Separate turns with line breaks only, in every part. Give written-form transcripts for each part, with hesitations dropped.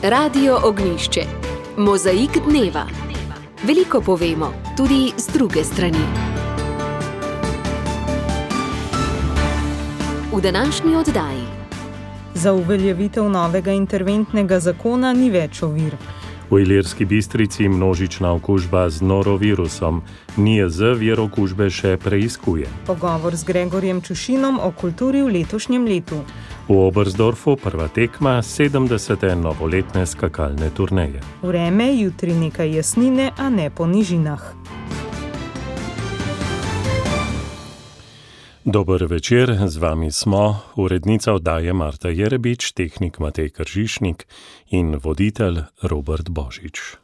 Radio Ognjišče. Mozaik dneva. Veliko povemo, tudi z druge strani. V današnji oddaji.
Za uveljavitev novega interventnega zakona ni več ovir.
V Ilirski Bistrici množična okužba z norovirusom. NIJZ vir okužbe še preiskuje.
Pogovor z Gregorjem Čušinom o kulturi v letošnjem letu.
V Oberstdorfu prva tekma 70. novoletne skakalne turneje.
Vreme, jutri nekaj jasnine, a ne po nižinah.
Dober večer, z vami smo urednica oddaje Marta Jerebič, tehnik Matej Kržišnik in voditelj Robert Božič.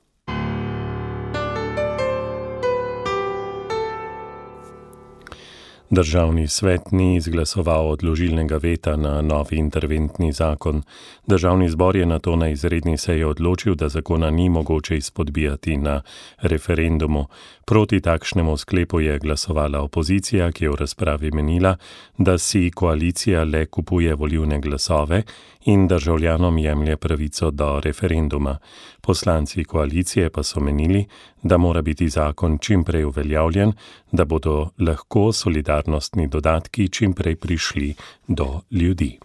Državni svet ni izglasoval odložilnega veta na novi interventni zakon. Državni zbor je nato na izredni seji odločil, da zakona ni mogoče izpodbijati na referendumu. Proti takšnemu sklepu je glasovala opozicija, ki je v razpravi menila, da si koalicija le kupuje volilne glasove in državljanom jemlje pravico do referenduma. Poslanci koalicije pa so menili, da mora biti zakon čim prej uveljavljen, da bodo lahko solidarnostni dodatki čim prej prišli do ljudi.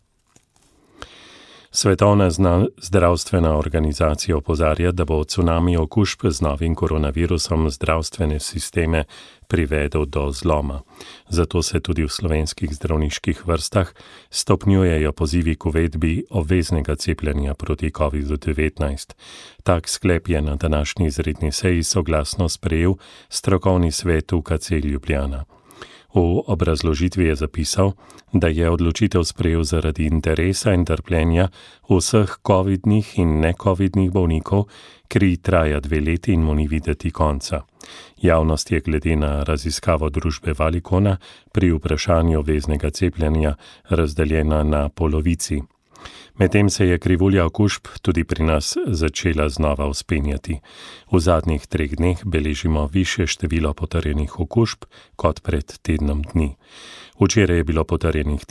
Svetovna zdravstvena organizacija opozarja, da bo cunami okužb z novim koronavirusom zdravstvene sisteme privedel do zloma. Zato se tudi v slovenskih zdravniških vrstah stopnjujejo pozivi k uvedbi obveznega cepljenja proti COVID-19. Tak sklep je na današnji izredni seji soglasno sprejel strokovni svet UKC Ljubljana. V obrazložitvi je zapisal, da je odločitev sprejel zaradi interesa in trpljenja vseh covidnih in necovidnih bolnikov, ki traja 2 leti in mu ni videti konca. Javnost je glede na raziskavo družbe Valicona pri vprašanju obveznega cepljenja razdeljena na polovici. Medtem se je krivulja okužb tudi pri nas začela znova vzpenjati. V zadnjih 3 dneh beležimo višje število potrjenih okužb kot pred tednom dni. Včeraj je bilo potrjenih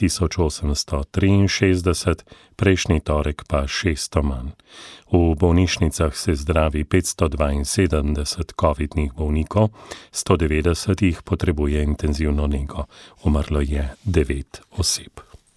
1863, prejšnji torek pa 600 manj. V bolnišnicah se zdravi 572 covidnih bolnikov, 190 jih potrebuje intenzivno nego. Umrlo je 9 oseb.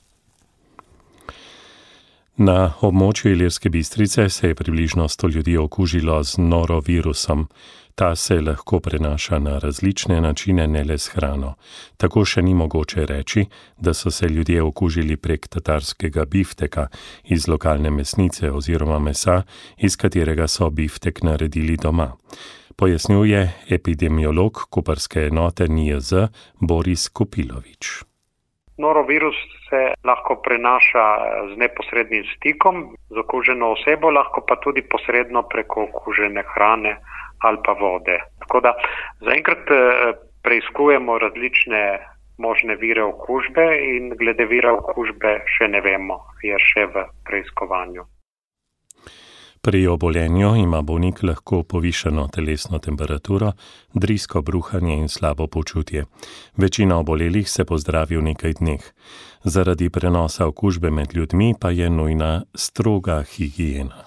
Na območju Ilirske Bistrice se je približno 100 ljudi okužilo z norovirusom. Ta se lahko prenaša na različne načine, ne le s hrano. Tako še ni mogoče reči, da so se ljudje okužili prek tatarskega bifteka iz lokalne mesnice oziroma mesa, iz katerega so biftek naredili doma. Pojasnjuje epidemiolog koprske enote NIJZ Boris Kopilovič.
Norovirus se lahko prenaša z neposrednim stikom z okuženo osebo, lahko pa tudi posredno preko okužene hrane ali pa vode. Tako da zaenkrat preiskujemo različne možne vire okužbe in glede vira okužbe še ne vemo, je še v preiskovanju.
Pri obolenju ima bolnik lahko povišano telesno temperaturo, drisko bruhanje in slabo počutje. Večina obolelih se pozdravi v nekaj dneh. Zaradi prenosa okužbe med ljudmi pa je nujna stroga higiena.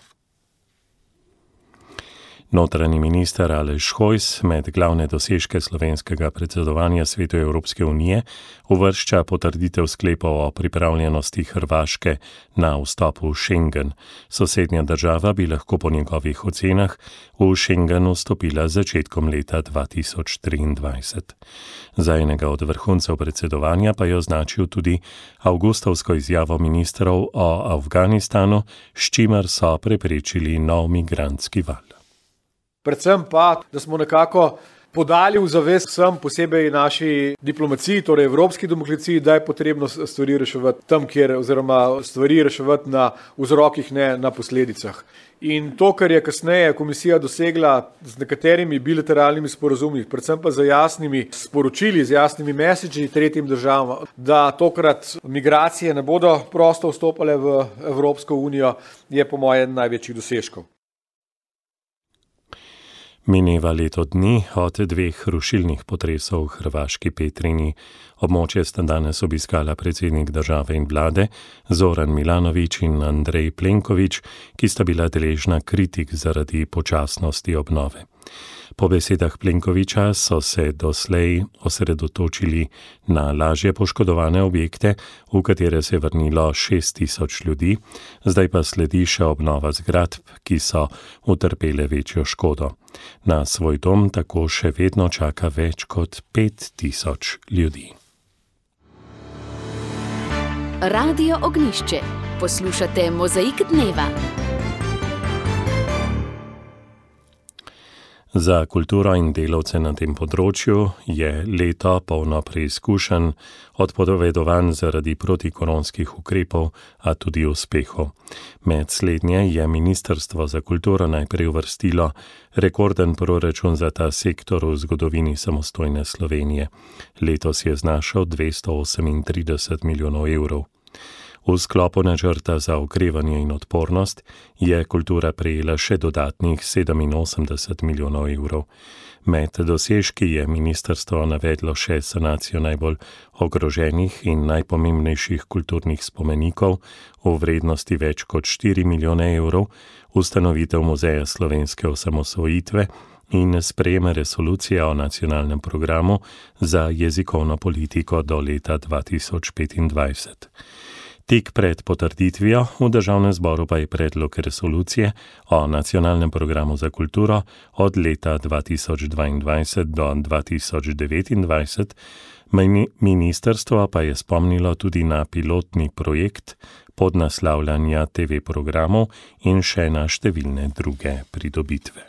Notranji minister Aleš Hojs med glavne dosežke slovenskega predsedovanja Svetu Evropske unije uvršča potrditev sklepov o pripravljenosti Hrvaške na vstop v Schengen. Sosednja država bi lahko po njegovih ocenah v Schengen vstopila z začetkom leta 2023. Za enega od vrhuncev predsedovanja pa je označil tudi avgustovsko izjavo ministrov o Afganistanu, s čimer so preprečili nov migrantski val.
Predvsem pa, da smo nekako podali v zavest vsem, posebej naši diplomaciji, torej evropski demokraciji, da je potrebno stvari reševati tam, oziroma stvari reševati na vzrokih, ne na posledicah. In to, kar je kasneje komisija dosegla z nekaterimi bilateralnimi sporazumi, predvsem pa z jasnimi sporočili, z jasnimi mesidži tretjim državam, da tokrat migracije ne bodo prosto vstopale v Evropsko unijo, je po mojem največjih dosežkov.
Mineva leto dni od 2 rušilnih potresov v hrvaški Petrini. Območje sta danes obiskala predsednik države in vlade Zoran Milanović in Andrej Plenković, ki sta bila deležna kritik zaradi počasnosti obnove. Po besedah Plenkovića so se doslej osredotočili na lažje poškodovane objekte, v katere se je vrnilo 6.000 ljudi, zdaj pa sledi še obnova zgradb, ki so utrpele večjo škodo. Na svoj dom tako še vedno čaka več kot 5.000 ljudi.
Radio Ognjišče. Poslušate Mozaik dneva.
Za kulturo in delavce na tem področju je leto polno preizkušenj, odpovedovanj zaradi protikoronskih ukrepov, a tudi uspehov. Med slednje je Ministrstvo za kulturo najprej uvrstilo rekorden proračun za ta sektor v zgodovini samostojne Slovenije. Letos je znašal 238 milijonov evrov. V sklopu načrta za okrevanje in odpornost je kultura prejela še dodatnih 87 milijonov evrov. Med dosežki je ministrstvo navedlo še sanacijo najbolj ogroženih in najpomembnejših kulturnih spomenikov v vrednosti več kot 4 milijone evrov, ustanovitev Muzeja slovenske osamosvojitve in sprejem resolucije o nacionalnem programu za jezikovno politiko do leta 2025. Tik pred potrditvijo v državnem zboru pa je predlog resolucije o nacionalnem programu za kulturo od leta 2022 do 2029. Ministrstvo pa je spomnilo tudi na pilotni projekt podnaslavljanja TV programov in še na številne druge pridobitve.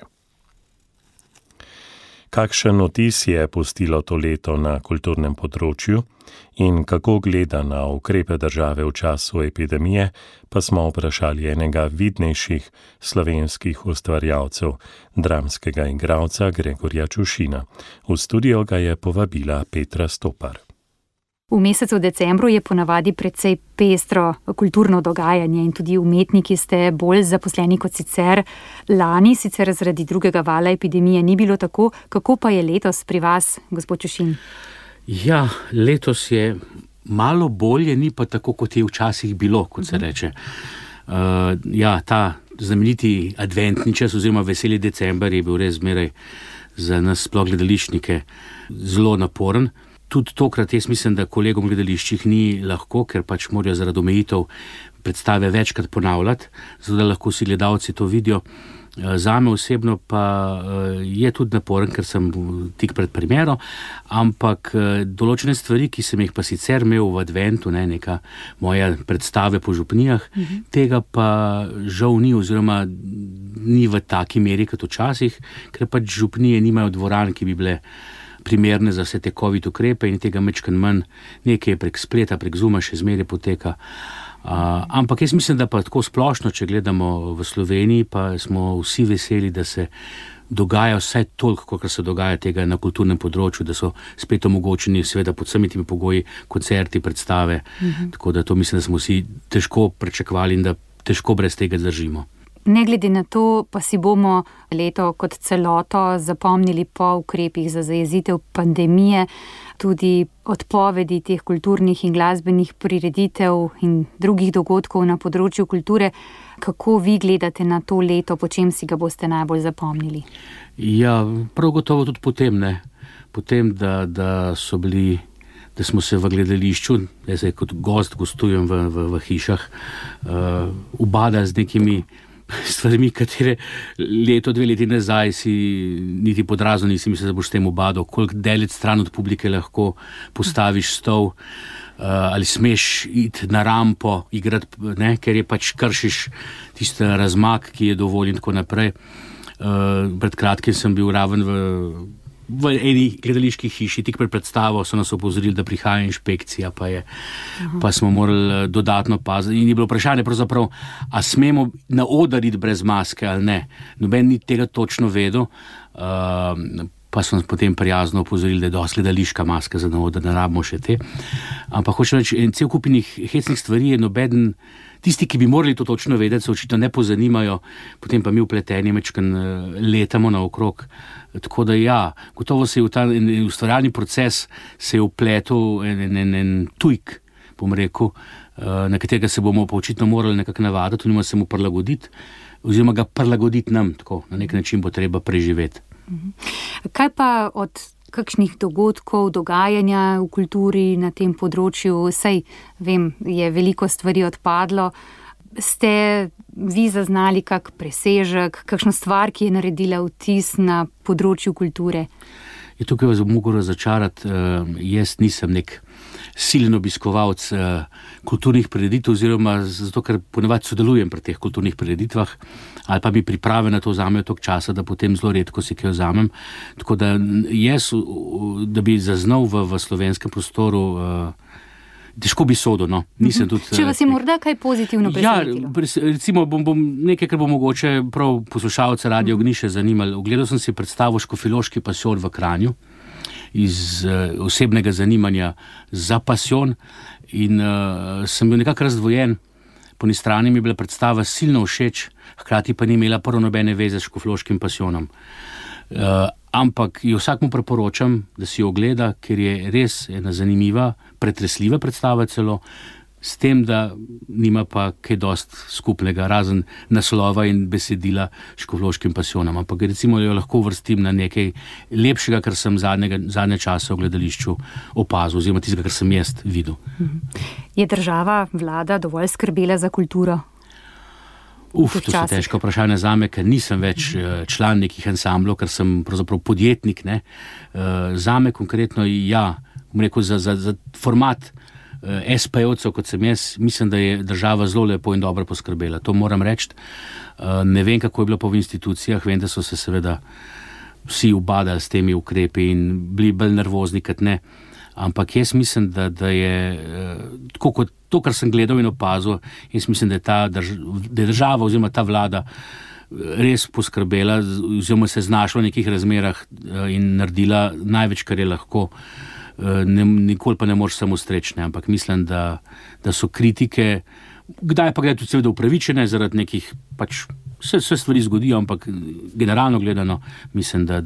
Kakšen vtis je pustilo to leto na kulturnem področju in kako gleda na ukrepe države v času epidemije, pa smo vprašali enega vidnejših slovenskih ustvarjalcev, dramskega igralca Gregorja Čušina. V studio ga je povabila Petra Stopar.
V mesecu decembru je ponavadi precej pestro kulturno dogajanje in tudi umetniki ste bolj zaposleni kot sicer. Lani sicer zaradi drugega vala epidemije ni bilo tako. Kako pa je letos pri vas, gospod Čušin?
Ja, letos je malo bolje, ni pa tako, kot je včasih bilo, kot se reče. Ta znameniti adventni čas oziroma veseli december je bil res zmeraj za nas sploh gledališčnike zelo naporen. Tudi tokrat jaz mislim, da kolegom v gledališčih ni lahko, ker pač morajo zaradi omejitev predstave večkrat ponavljati, zato da lahko vsi gledalci to vidijo. Zame osebno pa je tudi naporen, ker sem tik pred premiero, ampak določene stvari, ki sem jih pa sicer imel v adventu, neka moja predstave po župnijah, tega pa žal ni oziroma ni v taki meri kot včasih, ker pač župnije nimajo dvoran, ki bi bile primerne za vse te COVID ukrepe in tega mečkan manj, nekaj prek spleta, prek Zooma še zmeraj poteka. Ampak jaz mislim, da pa tako splošno, če gledamo v Sloveniji, pa smo vsi veseli, da se dogaja vse toliko, kot se dogaja tega na kulturnem področju, da so spet omogočeni seveda pod vsemi temi pogoji koncerti, predstave. Tako da to mislim, da smo vsi težko pričakovali in da težko brez tega držimo.
Ne glede na to, pa si bomo leto kot celoto zapomnili po ukrepih za zajezitev pandemije, tudi odpovedi teh kulturnih in glasbenih prireditev in drugih dogodkov na področju kulture. Kako vi gledate na to leto, po čem si ga boste najbolj zapomnili?
Ja, prav gotovo tudi potem, da so bili, da smo se v gledališču, jaz kot gost gostujem v hišah, ubadali z nekimi stvarmi, katere leto, 2 leti nazaj si niti pod razno nisi mislil, da boš s tem ubadal, koliko daleč stran od publike lahko postaviš stol, ali smeš iti na rampo, igrati, ker je pač kršiš tisti razmak, ki je dovoljen in tako naprej. Pred kratkim sem bil raven v eni gledališki hiši, tik pred predstavo so nas opozorili, da prihaja inšpekcija, pa smo morali dodatno paziti. In je bilo vprašanje pravzaprav, a smemo na oder iti brez maske ali ne. Noben ni tega točno vedel. pa so nas potem prijazno opozorili, da je dosti gledališka maska za novo, da ne rabimo še te. Ampak hočem reči, cel kupinih hecnih stvari je nobeden, tisti, ki bi morali to točno vedeti, se očitno ne pozanimajo, potem pa mi vpleteni mečken letamo naokrog. Tako da ja, gotovo se je v ta ustvarjalni proces se je vpletel en tujk, bom rekel, na katerega se bomo pa očitno morali nekako navaditi, oziroma se mu prilagoditi, oziroma ga prilagoditi nam, tako, na nek način bo treba preživeti.
Kaj pa od kakšnih dogodkov, dogajanja v kulturi na tem področju, saj vem, je veliko stvari odpadlo, ste vi zaznali kak presežek, kakšno stvar, ki je naredila vtis na področju kulture?
Tukaj vas bom mogel razočarati, jaz nisem nek silen obiskovalec kulturnih prireditev, oziroma zato, ker ponavadi sodelujem pri teh kulturnih prireditvah, ali pa mi priprave na to vzamejo toliko časa, da potem zelo redko si kaj vzamem. Tako da jaz, da bi zaznal v slovenskem prostoru, težko bi sodil, no. Nisem tudi...
Če vas je morda kaj pozitivno presenetilo?
Ja, recimo bom nekaj, kar bo mogoče prav poslušalce Radio Ognišče zanimalo. Ogledal sem si predstavo Škofjeloški pasijon v Kranju, iz osebnega zanimanja za pasijon in sem bil nekako razdvojen. Po eni strani mi je bila predstava silno všeč, hkrati pa ni imela prvo nobene veze s Škofjeloškim pasijonom. Ampak jo vsakmu priporočam, da si jo ogleda, ker je res ena zanimiva, pretresljiva predstava celo, s tem, da nima pa kaj dosti skupnega, razen naslova in besedila s Škofjeloškim pasijonom. Ampak recimo jo lahko vrstim na nekaj lepšega, kar sem zadnje čase v gledališču opazil, oziroma tistega, kar sem jaz videl.
Je država, vlada dovolj skrbela za kulturo?
To so težko vprašanje zame, ker nisem več član nekih ansamblov, ker sem pravzaprav podjetnik, ne. Zame konkretno, ja, bom rekel, za format SP-jevcev, kot sem jaz, mislim, da je država zelo lepo in dobro poskrbela. To moram reči. Ne vem, kako je bilo pa v institucijah, vem, da so se seveda vsi ubadali s temi ukrepi in bili bolj nervozni, kot ne. Ampak jaz mislim, da je tako kot to, kar sem gledal in opazil, jaz mislim, da je država oziroma ta vlada res poskrbela, oziroma se znašla v nekih razmerah in naredila največ, kar je lahko. Nikoli pa ne moreš samo strečne, ampak mislim, da so kritike, kdaj pa gre tudi seveda upravičene, zaradi nekih, pač se stvari zgodijo, ampak generalno gledano mislim, da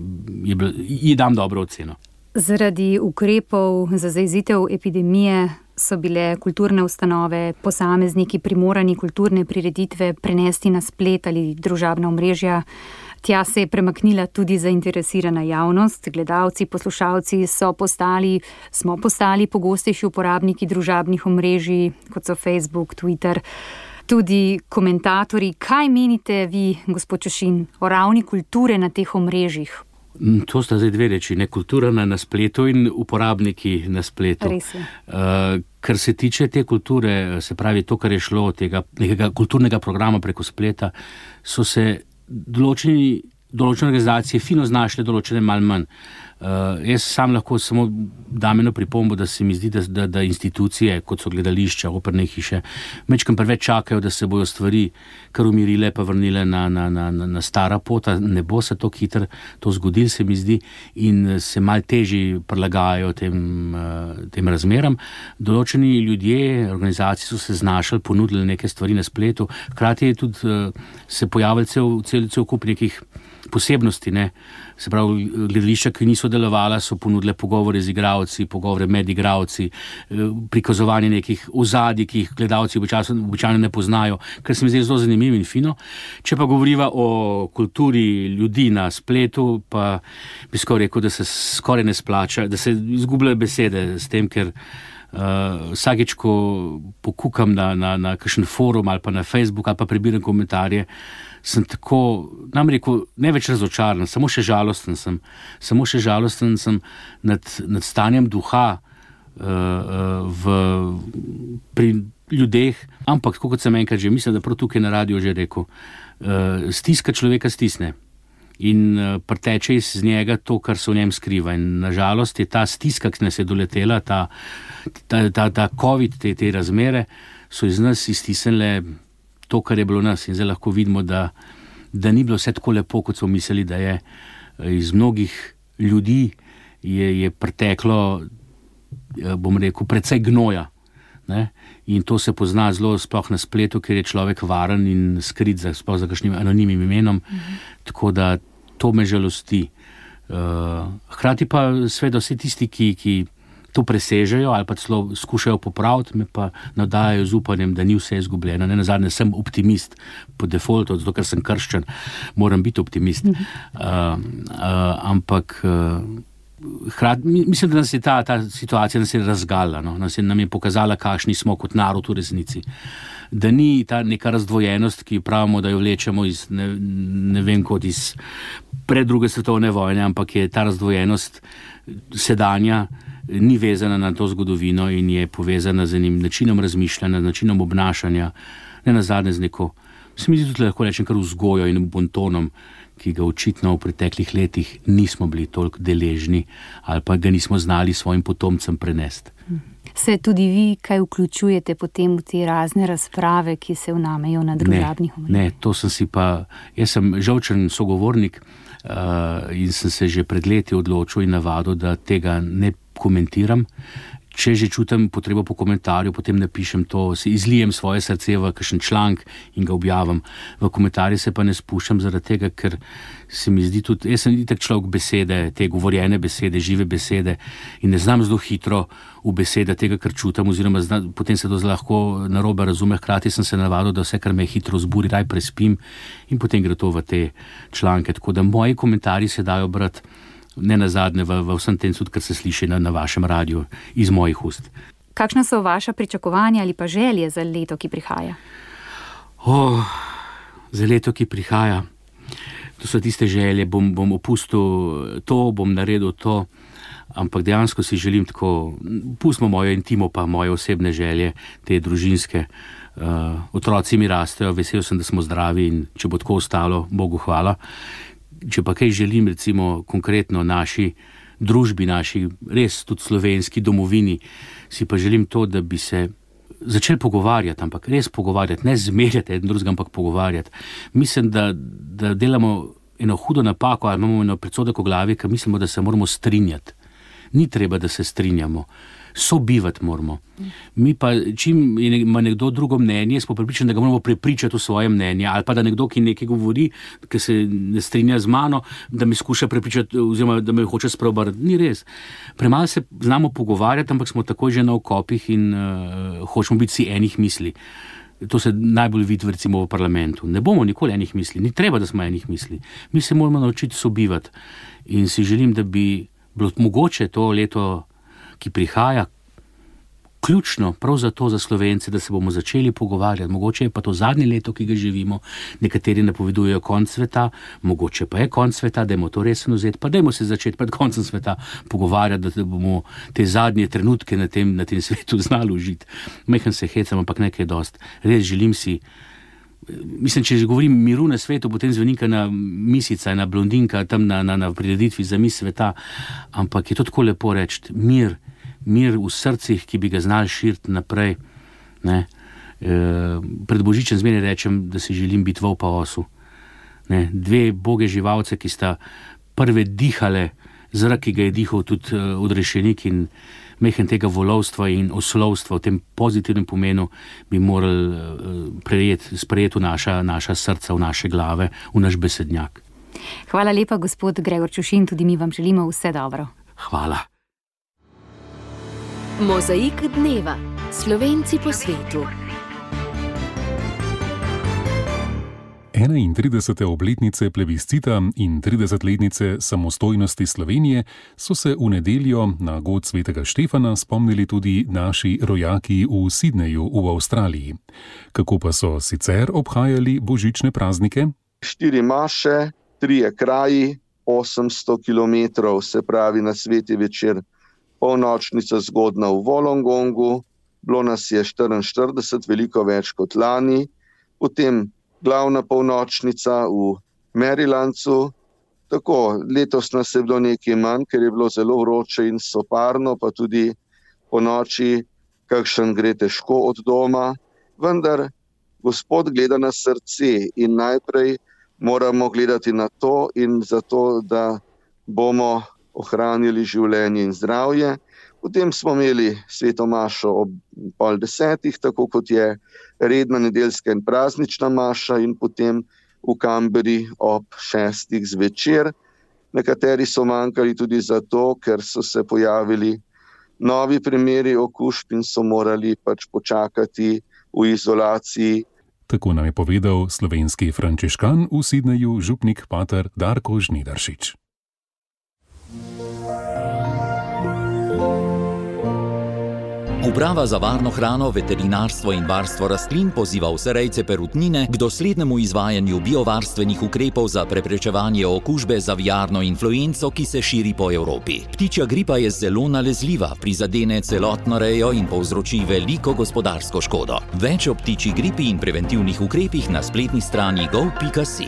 ji dam dobro oceno.
Zaradi ukrepov za zajezitev epidemije so bile kulturne ustanove, posamezniki primorani kulturne prireditve prenesti na splet ali družabna omrežja. Tja se je premaknila tudi zainteresirana javnost, gledalci, poslušalci smo postali pogostejši uporabniki družabnih omrežij, kot so Facebook, Twitter, tudi komentatorji. Kaj menite vi, gospod Čošin, o ravni kulture na teh omrežjih?
To sta zdaj dve reči, ne, kultura na spletu in uporabniki na spletu.
Res je.
Kar se tiče te kulture, se pravi to, kar je šlo od tega nekega kulturnega programa preko spleta, so se določene organizacije fino znašle, določene malo manj. Jaz sam lahko samo dam eno pripombo, da se mi zdi, da institucije, kot so gledališča, operne hiše, majčkeno preveč čakajo, da se bojo stvari kar umirile pa vrnile na stara pota. Ne bo se to hitro to zgodilo, se mi zdi, in se malo težje prilagajajo tem razmeram. Določeni ljudje, organizacije so se znašli, ponudili neke stvari na spletu, hkrati je tudi se pojavil cel kup nekih posebnosti, ne. Se pravi, gledališča, ki niso delovala, so ponudile pogovore z igralci, pogovore med igralci, prikazovanje nekih ozadij, ki jih gledalci običajno ne poznajo, kar se mi zdi zelo zanimivo in fino. Če pa govoriva o kulturi ljudi na spletu, pa bi skoraj rekel, da se skoraj ne splača, da se izgubljajo besede s tem, ker vsakič, ko pokukam na kakšen forum ali pa na Facebook ali pa prebiram komentarje, sem tako, nam rekel, ne več razočaran, samo še žalosten sem nad stanjem duha pri ljudeh, ampak tako kot sem enkrat že, mislim, da prav tukaj na radiju že rekel, stiska človeka stisne in preteče iz njega to, kar se v njem skriva, in nažalost je ta stiska, ki nas je doletela, ta COVID, te razmere, so iz nas iztisnile to, kar je bilo nas, in zdaj lahko vidimo, da ni bilo vse tako lepo, kot smo mislili, da je. Iz mnogih ljudi je preteklo, bom rekel, precej gnoja. Ne? In to se pozna zelo sploh na spletu, ker je človek varen in skrit sploh za kakšnim anonimnim imenom. Tako da to me žalosti. Hkrati pa seveda vsi tisti, ki to presežejo ali pa celo skušajo popraviti, me pa navdajajo z upanjem, da ni vse izgubljeno. Nenazadnje sem optimist po defaultu, zato ker sem krščan, moram biti optimist. Ampak mislim, da nas je ta situacija nas je razgalila, no? Nam je pokazala, kakšni smo kot narod v resnici. Da ni ta neka razdvojenost, ki pravimo, da jo vlečemo iz, ne vem, kot iz pred druge svetovne vojne, ampak je ta razdvojenost sedanja, ni vezana na to zgodovino in je povezana z enim načinom razmišljanja, načinom obnašanja, ne nazadnje z neko, se mi zdi tudi lahko rečem, kar vzgojo in bontonom, ki ga očitno v preteklih letih nismo bili toliko deležni ali pa ga nismo znali svojim potomcem prenesti.
Se tudi vi kaj vključujete potem v te razne razprave, ki se vnamejo na družabnih omrežjih?
Ne, to sem si pa, jaz sem žolčen sogovornik in sem se že pred leti odločil in navadil, da tega ne komentiram. Če že čutim potrebo po komentarju, potem napišem to, si izlijem svoje srce v kakšen članek in ga objavim. V komentarje se pa ne spuščam zaradi tega, ker se mi zdi tudi, jaz sem itak človek besede, te govorjene besede, žive besede in ne znam zelo hitro v besede tega, kar čutim, oziroma potem se to lahko narobe razume. Hkrati sem se navadil, da vse, kar me hitro zburi, raj prespim in potem gre to v te članke. Tako da moji komentarji se dajo brati ne nazadnje v vsem tem, tudi kar se sliši na vašem radiju iz mojih ust.
Kakšna so vaša pričakovanja ali pa želje za leto, ki prihaja?
Za leto, ki prihaja, to so tiste želje, bom opustil to, bom naredil to, ampak dejansko si želim tako, pustimo mojo intimo pa moje osebne želje, te družinske. Otroci mi rastejo, vesel sem, da smo zdravi in če bo tako ostalo, Bogu hvala. Če pa kaj želim, recimo konkretno naši družbi, naši res tudi slovenski domovini, si pa želim to, da bi se začeli pogovarjati, ampak res pogovarjati, ne zmerjati eden drugega, ampak pogovarjati. Mislim, da delamo eno hudo napako ali imamo eno predsodek v glavi, ker mislimo, da se moramo strinjati. Ni treba, da se strinjamo. Sobivati moramo. Mi pa, čim ima nekdo drugo mnenje, smo pripričani, da ga moramo prepričati v svoje mnenje, ali pa da nekdo, ki nekaj govori, ki se ne strinja z mano, da mi skuša prepričati, oziroma da me hoče spreobrniti. Ni res. Premalo se znamo pogovarjati, ampak smo takoj že na okopih in hočemo biti si enih misli. To se najbolj vidi recimo v parlamentu. Ne bomo nikoli enih misli, ni treba, da smo enih misli. Mi se moramo naučiti sobivati in si želim, da bi bilo mogoče to leto, ki prihaja, ključno prav zato za Slovence, da se bomo začeli pogovarjati. Mogoče je pa to zadnje leto, ki ga živimo, nekateri napovedujejo konec sveta, mogoče pa je konec sveta, dajmo to resno vzeti, pa dajmo se začeti pred koncem sveta pogovarjati, da bomo te zadnje trenutke na tem svetu znali užiti. Mehen se hecam, ampak nekaj dost. Res želim si, mislim, če že govorim miru na svetu, potem zveni ena misica, ena blondinka tam na prireditvi za mis sveta, ampak je to tako lepo reči, mir v srcih, ki bi ga znali širiti naprej. Ne? Pred Božičem zmeraj rečem, da si želim biti vol pa osu. Ne? Dve boge živalce, ki sta prve dihale zrak, ki ga je dihal tudi odrešenik in mehen tega volovstva in oslovstva v tem pozitivnem pomenu bi morali sprejeti v naša srca, v naše glave, v naš besednjak.
Hvala lepa, gospod Gregor Čušin, tudi mi vam želimo vse dobro.
Hvala.
Mozaik dneva. Slovenci po svetu.
31. obletnice plebiscita in 30-letnice samostojnosti Slovenije so se v nedeljo na god svetega Štefana spomnili tudi naši rojaki v Sydneyju v Avstraliji. Kako pa so sicer obhajali božične praznike?
4 maše, 3 kraji, 800 kilometrov, se pravi na sveti večer, polnočnica zgodna v Wollongongu, bilo nas je 44, veliko več kot lani, potem glavna polnočnica v Marylandu. Tako, letos nas je bilo nekaj manj, ker je bilo zelo vroče in soparno, pa tudi po noči kakšen gre težko od doma. Vendar Gospod gleda na srce in najprej moramo gledati na to in zato, da bomo ohranjali življenje in zdravje. Potem smo imeli sveto mašo ob 9:30, tako kot je redna nedeljska in praznična maša, in potem v Kamberi ob 6:00 zvečer. Nekateri so manjkali tudi zato, ker so se pojavili novi primeri okužb in so morali počakati v izolaciji.
Tako nam je povedal slovenski frančiškan v Sidneju, župnik pater Darko Žnidaršič.
Uprava za varno hrano, veterinarstvo in varstvo rastlin poziva vse rejce perutnine k doslednemu izvajanju biovarstvenih ukrepov za preprečevanje okužbe z aviarno influenco, ki se širi po Evropi. Ptičja gripa je zelo nalezljiva, prizadene celotno rejo in povzroči veliko gospodarsko škodo. Več o ptičji gripi in preventivnih ukrepih na spletni strani gov.si.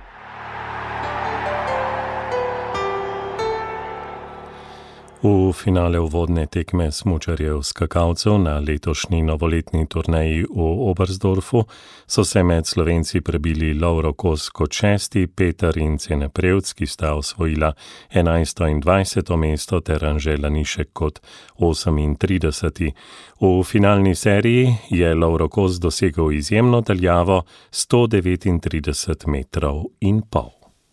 V finale uvodne tekme smučarjev skakalcev na letošnji novoletni turneji v Oberstdorfu so se med Slovenci prebili Lovro Kos kot 6., Peter in Cene Prevc, ki sta osvojila 11. in 20. mesto, ter Anže Lanišek kot 38. V finalni seriji je Lovro Kos dosegel izjemno daljavo 139 metrov in pol.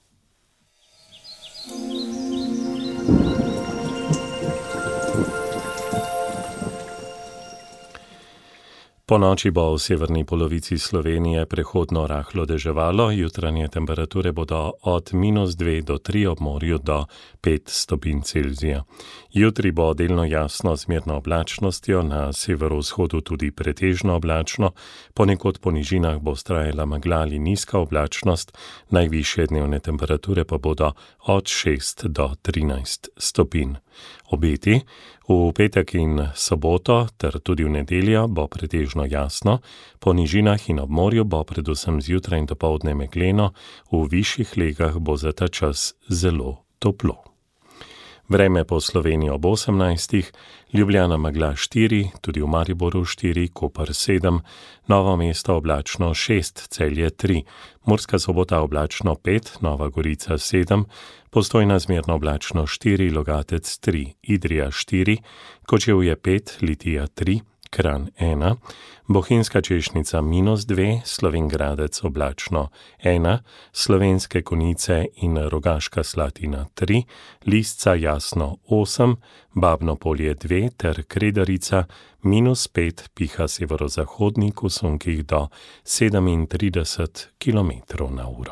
Po noči bo v severni polovici Slovenije prehodno rahlo deževalo, jutranje temperature bodo od -2 do 3, ob morju do 5 stopinj Celzija. Jutri bo delno jasno z mirno oblačnostjo, na severovzhodu tudi pretežno oblačno, ponekod po nižinah bo vztrajala megla ali nizka oblačnost, najvišje dnevne temperature pa bodo od 6 do 13 stopinj. Obeti v petek in soboto ter tudi v nedeljo bo pretežno jasno, po nižinah in ob morju bo predvsem zjutraj in dopoldne megleno, v višjih legah bo za ta čas zelo toplo. Vreme po Sloveniji ob 18, Ljubljana megla 4, tudi v Mariboru 4, Koper 7, Novo mesto oblačno 6, Celje 3, Murska Sobota oblačno 5, Nova Gorica 7, Postojna zmerno oblačno 4, Logatec 3, Idrija 4, Kočevje 5, Litija 3, Kranj 1, Bohinjska Češnica -2, Slovenj Gradec oblačno 1, Slovenske Konjice in Rogaška Slatina 3, Lisca jasno 8, Babno Polje 2 ter Kredarica -5, piha severozahodnik v sunkih do 37 km/h.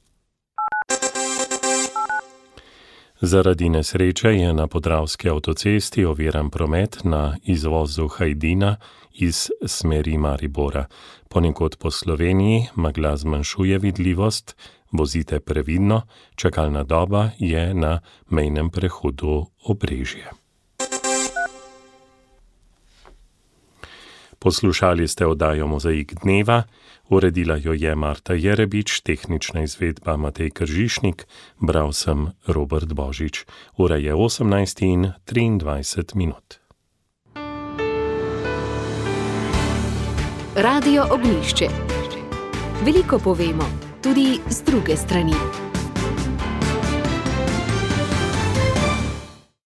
Zaradi nesreče je na Podravski avtocesti oviran promet na izvozu Hajdina iz smeri Maribora. Ponekod po Sloveniji megla zmanjšuje vidljivost, vozite previdno, čakalna doba je na mejnem prehodu Obrežje. Poslušali ste oddajo Mozaik dneva, uredila jo je Marta Jerebič, tehnična izvedba Matej Kržišnik, bral sem Robert Božič. Ura je 18:23.
Radio Ognjišče. Veliko povemo, tudi z druge strani.